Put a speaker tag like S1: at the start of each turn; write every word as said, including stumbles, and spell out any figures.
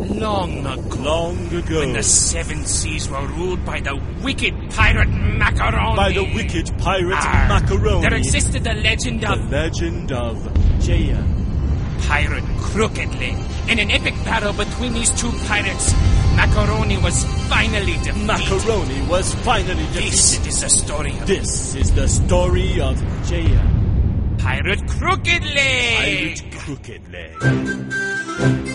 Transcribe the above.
S1: long ago.
S2: Long ago.
S1: When the seven seas were ruled by the wicked pirate Macaroni.
S2: By the wicked pirate
S1: Arr,
S2: Macaroni.
S1: There existed the legend
S2: The
S1: of...
S2: legend of Jaya.
S1: Pirate Crooked Leg. In an epic battle between these two pirates, Macaroni was finally defeated.
S2: Macaroni was finally defeated.
S1: This is the story of...
S2: This is the story of Jaya.
S1: Pirate Crooked Leg.
S2: Pirate Crooked Leg.